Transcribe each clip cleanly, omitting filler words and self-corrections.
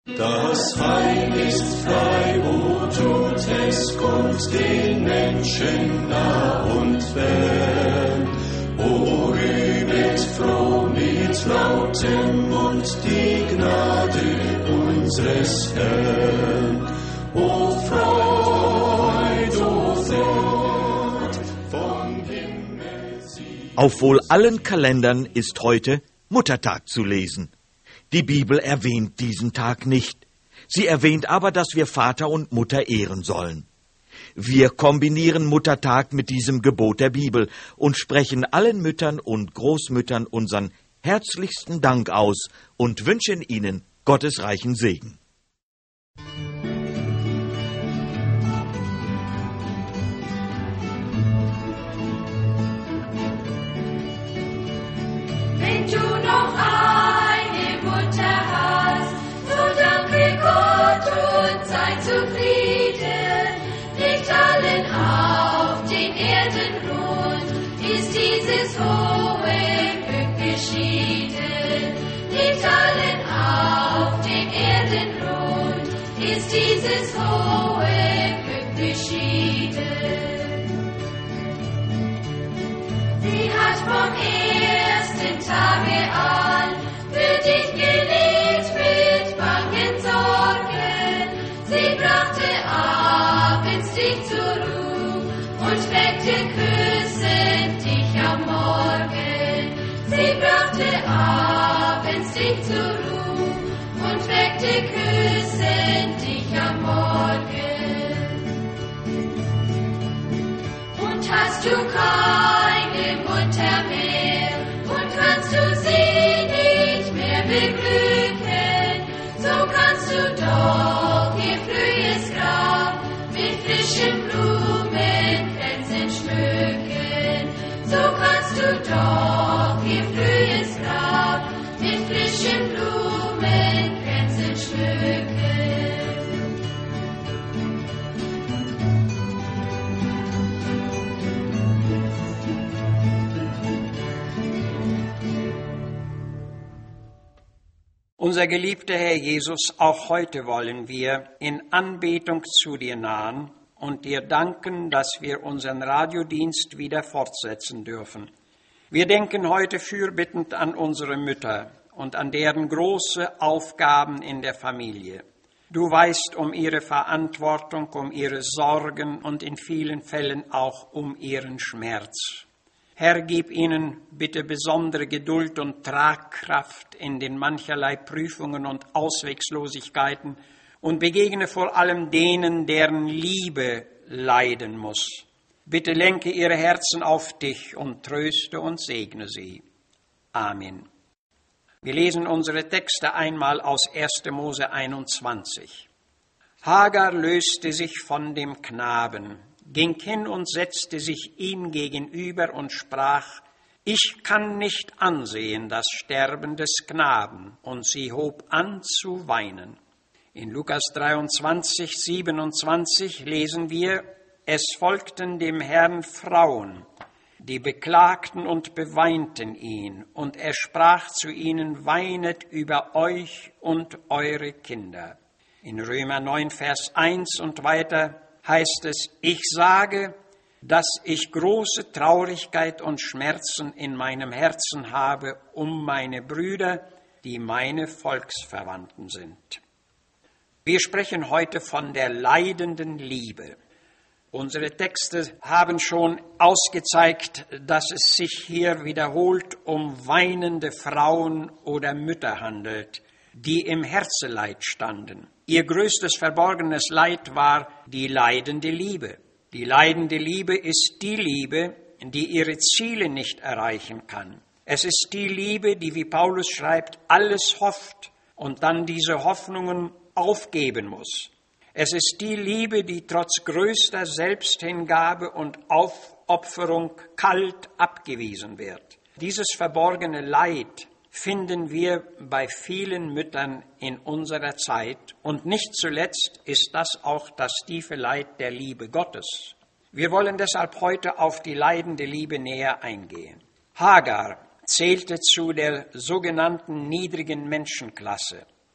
Das Heil ist frei, wo tut es Gott den Menschen nah und fern. O rühmet froh mit lautem Mund die Gnade unseres Herrn. O Freud, vom Himmel sie. Auf wohl allen Kalendern ist heute Muttertag zu lesen. Die Bibel erwähnt diesen Tag nicht. Sie erwähnt aber, dass wir Vater und Mutter ehren sollen. Wir kombinieren Muttertag mit diesem Gebot der Bibel und sprechen allen Müttern und Großmüttern unseren herzlichsten Dank aus und wünschen ihnen Gottes reichen Segen. Wenn du noch eine Mutter hast, so danke Gott und sei zufrieden. Nicht allen auf den Erden ruht, ist dieses hohe Glück beschieden. Nicht allen auf den Erden ruht, ist dieses hohe Glück beschieden. Sie hat vom ersten Tage an für dich gelegt mit bangen Sorgen. Sie brachte abends dich zur Ruhe und weckte küssend dich am Morgen. Sie brachte abends dich zur Ruhe und weckte küssend dich am Morgen. Und hast du keine Mutter mehr und kannst du sie nicht mehr beglücken, so kannst du doch ihr frühes Grab mit frischen Blumenkränzen schmücken. So kannst du doch ihr frühes Grab mit frischen Blumenkränzen schmücken. Unser geliebter Herr Jesus, auch heute wollen wir in Anbetung zu dir nahen und dir danken, dass wir unseren Radiodienst wieder fortsetzen dürfen. Wir denken heute fürbittend an unsere Mütter und an deren große Aufgaben in der Familie. Du weißt um ihre Verantwortung, um ihre Sorgen und in vielen Fällen auch um ihren Schmerz. Herr, gib ihnen bitte besondere Geduld und Tragkraft in den mancherlei Prüfungen und Ausweglosigkeiten und begegne vor allem denen, deren Liebe leiden muss. Bitte lenke ihre Herzen auf dich und tröste und segne sie. Amen. Wir lesen unsere Texte einmal aus 1. Mose 21. Hagar löste sich von dem Knaben, ging hin und setzte sich ihm gegenüber und sprach, ich kann nicht ansehen das Sterben des Knaben. Und sie hob an zu weinen. In Lukas 23, 27 lesen wir, es folgten dem Herrn Frauen, die beklagten und beweinten ihn. Und er sprach zu ihnen, weinet über euch und eure Kinder. In Römer 9, Vers 1 und weiter heißt es, ich sage, dass ich große Traurigkeit und Schmerzen in meinem Herzen habe um meine Brüder, die meine Volksverwandten sind. Wir sprechen heute von der leidenden Liebe. Unsere Texte haben schon ausgezeigt, dass es sich hier wiederholt um weinende Frauen oder Mütter handelt, die im Herzeleid standen. Ihr größtes verborgenes Leid war die leidende Liebe. Die leidende Liebe ist die Liebe, die ihre Ziele nicht erreichen kann. Es ist die Liebe, die, wie Paulus schreibt, alles hofft und dann diese Hoffnungen aufgeben muss. Es ist die Liebe, die trotz größter Selbsthingabe und Aufopferung kalt abgewiesen wird. Dieses verborgene Leid finden wir bei vielen Müttern in unserer Zeit. Und nicht zuletzt ist das auch das tiefe Leid der Liebe Gottes. Wir wollen deshalb heute auf die leidende Liebe näher eingehen. Hagar zählte zu der sogenannten niedrigen Menschenklasse.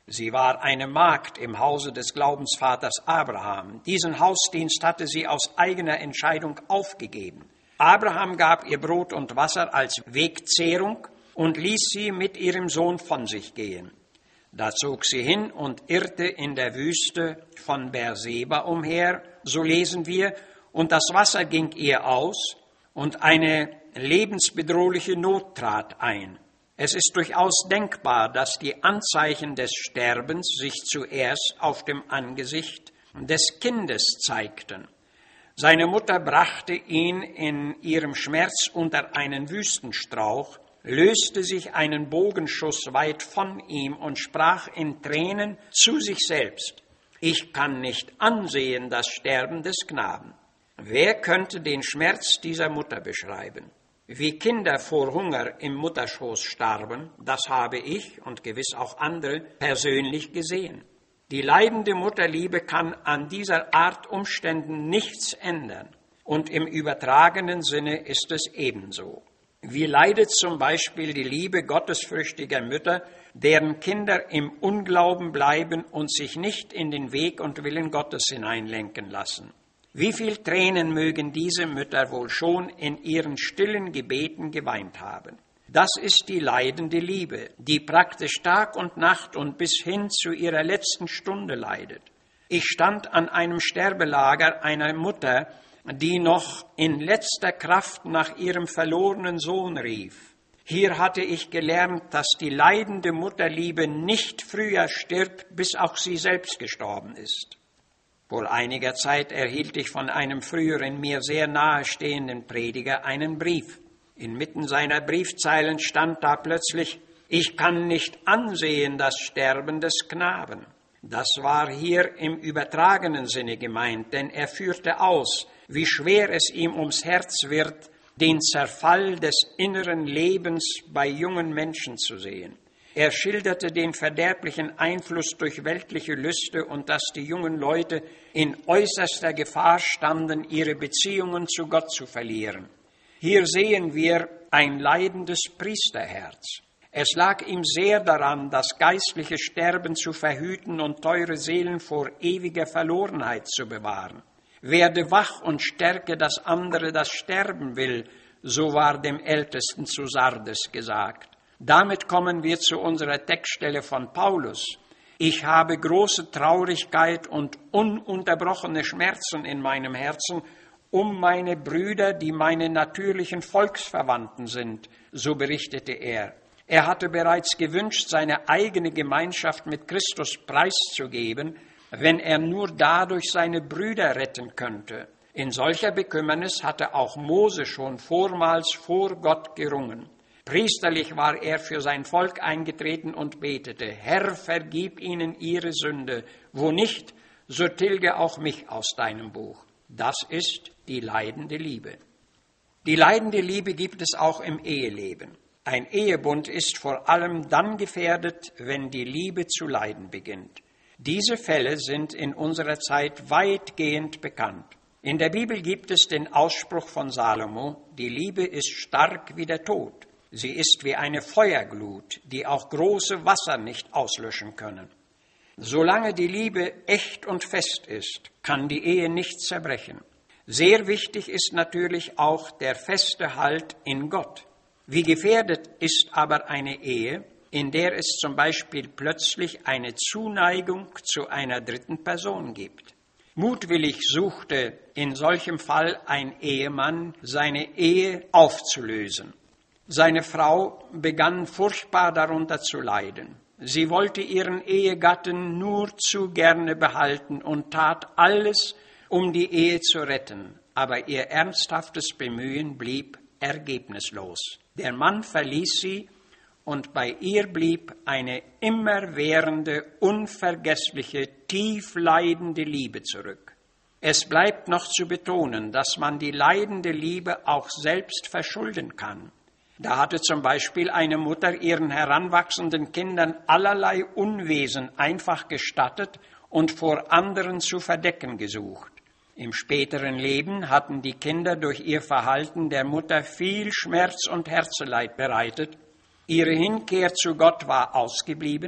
Sie war eine Magd im Hause des Glaubensvaters Abraham. Diesen Hausdienst hatte sie aus eigener Entscheidung aufgegeben. Abraham gab ihr Brot und Wasser als Wegzehrung und ließ sie mit ihrem Sohn von sich gehen. Da zog sie hin und irrte in der Wüste von Beerseba umher, so lesen wir, und das Wasser ging ihr aus und eine lebensbedrohliche Not trat ein. Es ist durchaus denkbar, dass die Anzeichen des Sterbens sich zuerst auf dem Angesicht des Kindes zeigten. Seine Mutter brachte ihn in ihrem Schmerz unter einen Wüstenstrauch, löste sich einen Bogenschuss weit von ihm und sprach in Tränen zu sich selbst: Ich kann nicht ansehen das Sterben des Knaben. Wer könnte den Schmerz dieser Mutter beschreiben? Wie Kinder vor Hunger im Mutterschoß starben, das habe ich und gewiss auch andere persönlich gesehen. Die leidende Mutterliebe kann an dieser Art Umständen nichts ändern. Und im übertragenen Sinne ist es ebenso. Wie leidet zum Beispiel die Liebe gottesfürchtiger Mütter, deren Kinder im Unglauben bleiben und sich nicht in den Weg und Willen Gottes hineinlenken lassen. Wie viel Tränen mögen diese Mütter wohl schon in ihren stillen Gebeten geweint haben. Das ist die leidende Liebe, die praktisch Tag und Nacht und bis hin zu ihrer letzten Stunde leidet. Ich stand an einem Sterbelager einer Mutter, die noch in letzter Kraft nach ihrem verlorenen Sohn rief. Hier hatte ich gelernt, dass die leidende Mutterliebe nicht früher stirbt, bis auch sie selbst gestorben ist. Vor einiger Zeit erhielt ich von einem früheren mir sehr nahestehenden Prediger einen Brief. Inmitten seiner Briefzeilen stand da plötzlich: Ich kann nicht ansehen das Sterben des Knaben. Das war hier im übertragenen Sinne gemeint, denn er führte aus, wie schwer es ihm ums Herz wird, den Zerfall des inneren Lebens bei jungen Menschen zu sehen. Er schilderte den verderblichen Einfluss durch weltliche Lüste und dass die jungen Leute in äußerster Gefahr standen, ihre Beziehungen zu Gott zu verlieren. Hier sehen wir ein leidendes Priesterherz. Es lag ihm sehr daran, das geistliche Sterben zu verhüten und teure Seelen vor ewiger Verlorenheit zu bewahren. Werde wach und stärke das andere, das sterben will, so war dem Ältesten zu Sardes gesagt. Damit kommen wir zu unserer Textstelle von Paulus. Ich habe große Traurigkeit und ununterbrochene Schmerzen in meinem Herzen um meine Brüder, die meine natürlichen Volksverwandten sind, so berichtete er. Er hatte bereits gewünscht, seine eigene Gemeinschaft mit Christus preiszugeben, wenn er nur dadurch seine Brüder retten könnte. In solcher Bekümmernis hatte auch Mose schon vormals vor Gott gerungen. Priesterlich war er für sein Volk eingetreten und betete: Herr, vergib ihnen ihre Sünde, wo nicht, so tilge auch mich aus deinem Buch. Das ist die leidende Liebe. Die leidende Liebe gibt es auch im Eheleben. Ein Ehebund ist vor allem dann gefährdet, wenn die Liebe zu leiden beginnt. Diese Fälle sind in unserer Zeit weitgehend bekannt. In der Bibel gibt es den Ausspruch von Salomo: Die Liebe ist stark wie der Tod. Sie ist wie eine Feuerglut, die auch große Wasser nicht auslöschen können. Solange die Liebe echt und fest ist, kann die Ehe nicht zerbrechen. Sehr wichtig ist natürlich auch der feste Halt in Gott. Wie gefährdet ist aber eine Ehe, in der es zum Beispiel plötzlich eine Zuneigung zu einer dritten Person gibt. Mutwillig suchte in solchem Fall ein Ehemann, seine Ehe aufzulösen. Seine Frau begann furchtbar darunter zu leiden. Sie wollte ihren Ehegatten nur zu gerne behalten und tat alles, um die Ehe zu retten. Aber ihr ernsthaftes Bemühen blieb ergebnislos. Der Mann verließ sie und bei ihr blieb eine immerwährende, unvergessliche, tief leidende Liebe zurück. Es bleibt noch zu betonen, dass man die leidende Liebe auch selbst verschulden kann. Da hatte zum Beispiel eine Mutter ihren heranwachsenden Kindern allerlei Unwesen einfach gestattet und vor anderen zu verdecken gesucht. Im späteren Leben hatten die Kinder durch ihr Verhalten der Mutter viel Schmerz und Herzeleid bereitet. Ihre Hinkehr zu Gott war ausgeblieben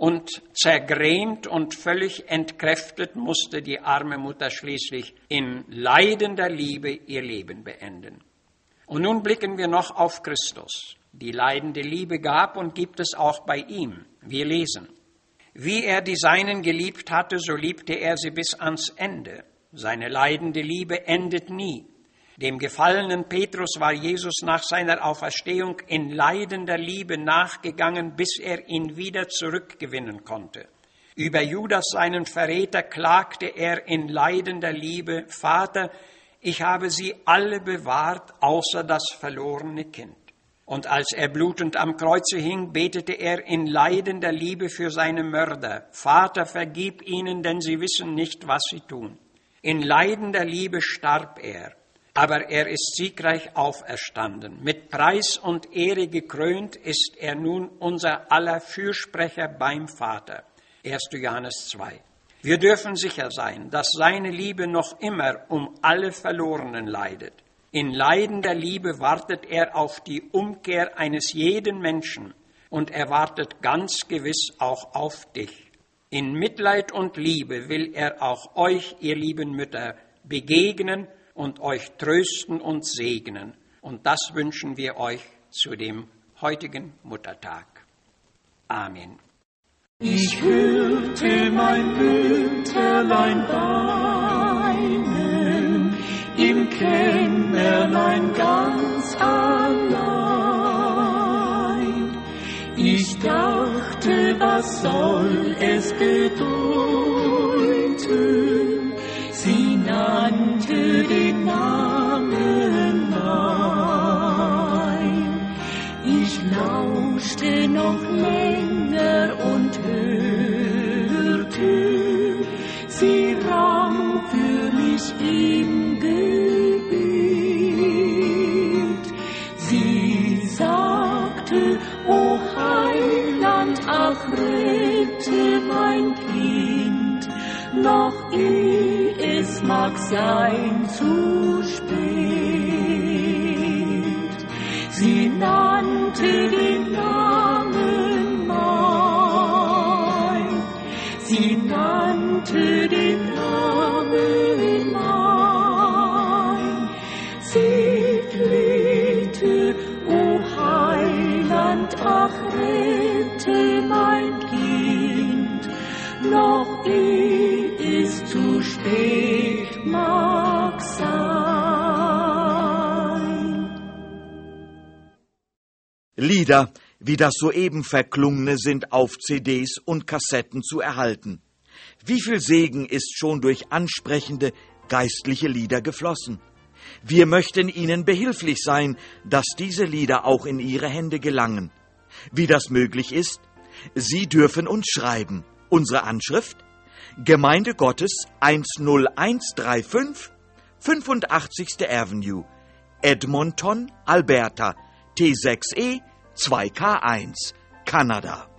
Und zergrämt und völlig entkräftet musste die arme Mutter schließlich in leidender Liebe ihr Leben beenden. Und nun blicken wir noch auf Christus. Die leidende Liebe gab und gibt es auch bei ihm. Wir lesen: Wie er die Seinen geliebt hatte, so liebte er sie bis ans Ende. Seine leidende Liebe endet nie. Dem gefallenen Petrus war Jesus nach seiner Auferstehung in leidender Liebe nachgegangen, bis er ihn wieder zurückgewinnen konnte. Über Judas, seinen Verräter, klagte er in leidender Liebe: Vater, ich habe sie alle bewahrt, außer das verlorene Kind. Und als er blutend am Kreuze hing, betete er in leidender Liebe für seine Mörder: Vater, vergib ihnen, denn sie wissen nicht, was sie tun. In leidender Liebe starb er. Aber er ist siegreich auferstanden. Mit Preis und Ehre gekrönt ist er nun unser aller Fürsprecher beim Vater. 1. Johannes 2. Wir dürfen sicher sein, dass seine Liebe noch immer um alle Verlorenen leidet. In leidender Liebe wartet er auf die Umkehr eines jeden Menschen und er wartet ganz gewiss auch auf dich. In Mitleid und Liebe will er auch euch, ihr lieben Mütter, begegnen und euch trösten und segnen. Und das wünschen wir euch zu dem heutigen Muttertag. Amen. Ich hörte mein Mütterlein weinen, im Kämmerlein ganz allein. Ich dachte, was soll es bedeuten? Sie nannte den Namen mein. Ich lauschte noch länger und hörte, sie rang für mich im Gebet. Sie sagte: O Heiland, ach rette mein Kind, noch es mag sein zu spät. Sie nannte den Namen mein. Sie nannte den Namen mein. Sie flehte: O Heiland, ach rette mein Kind, noch es zu spät mag sein. Lieder wie das soeben verklungene sind auf CDs und Kassetten zu erhalten. Wie viel Segen ist schon durch ansprechende geistliche Lieder geflossen. Wir möchten Ihnen behilflich sein, dass diese Lieder auch in Ihre Hände gelangen. Wie das möglich ist? Sie dürfen uns schreiben. Unsere Anschrift: Gemeinde Gottes 10135, 85. Avenue, Edmonton, Alberta, T6E 2K1, Kanada.